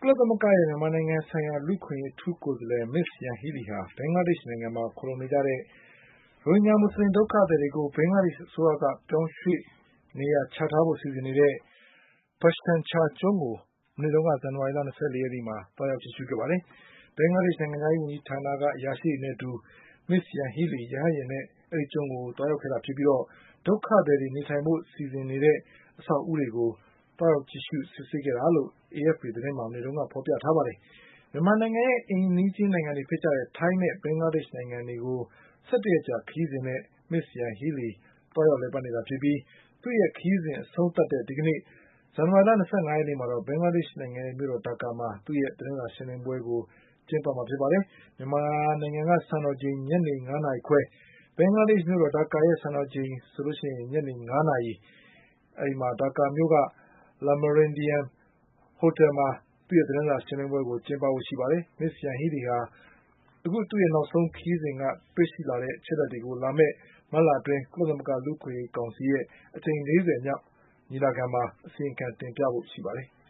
လသမဂ္ဂရဲ့မြန်မာနိုင်ငံဆိုင်ရာလူ့အခွင့်အရေးအထူးကိုယ်စားလှယ် Ms. Yanghee Lee ဟာဘင်္ဂလားဒေ့ရှ်နိုင်ငံမှာခိုလှုံနေကြတဲ့ရိုဟင်ဂျာမွတ်ဆလင်ဒုက္ခသည်တွေကိုဘင်္ဂလားဒေ့ရှ်အစိုးရကပြောင်းရွှေ့နေရာချထားဖို့စီစဉ်နေတဲ့ Bhasan Charကျွန်းကိုမနေ့ကဇန်နဝါရီလ ၂၄ ရက်နေ့မှာသွားရောက်ကြည့်ရှုခဲ့ပါတယ်။ ဘင်္ဂလားဒေ့ရှ်နိုင်ငံခြားရေးဝန်ကြီးဌာနကအရာရှိတွေနဲ့အတူ Ms. Yanghee Lee ရဟတ်ယာဉ်နဲ့အဲဒီကျွန်းကိုသွားရောက်ခဲ့တာဖြစ်ပြီးဒုက္ခသည်တွေနေထိုင်ဖို့စီစဉ်နေတဲ့အဆောက်အဦးတွေကိုသွားရောက်ကြည့်ရှုစစ်ဆေးခဲ့တာလို့ AFP သတင်းမှာမနေ့ကဖေါ်ပြထားပါတယ်။ မြန်မာနိုင်ငံရဲ့အိမ်နီးချင်းနိုင်ငံတွေဖြစ်ကြတဲ့ထိုင်းနဲ့ဘင်္ဂလားဒေ့ရှ်နိုင်ငံတွေကို17 ရက်ကြာခရီးစဉ်နဲ့ Ms. Yanghee Lee သွားရောက်လည်ပတ်နေတာဖြစ်ပြီးသူ့ရဲ့ခရီးစဉ်အဆုံးသတ်တဲ့ဒီကနေ့ ဇန်နဝါရီလ ၂၅ ရက်နေ့မှာတော့ဘင်္ဂလားဒေ့ရှ်နိုင်ငံရဲ့မြို့တော်ဒါကာမှာသူ့ရဲ့သတင်းစာရှင်းလင်းပွဲကိုကျင်းပမှာဖြစ်ပါတယ်။ မြန်မာနိုင်ငံကစံတော်ချိန်ညနေ 5 နာရီခွဲ၊ ဘင်္ဂလားဒေ့ရှ်မြို့တော်ဒါကာရဲ့စံတော်ချိန်ညနေ 5 နာရီမှာဒါကာမြို့က Le Méridien ဟိုတယ်မှာသူ့ရဲ့သတင်းစာရှင်းလင်းပွဲကိုကျင်းပဖို့ရှိပါတယ်။ Ms. Yanghee Lee ဟာအခုသူ့ရဲ့နောက်ဆုံးခရီးစဉ်ကတွေ့ရှိလာတဲ့အချက်အလက်တွေကိုလာမယ့်မတ်လအတွင်းကုလသမဂ္ဂလူ့အခွင့်အရေးကောင်စီရဲ့အကြိမ် 40 မြောက်ညီလာခံမှာအစီရင်ခံတင်ပြဖို့ရှိပါတယ်။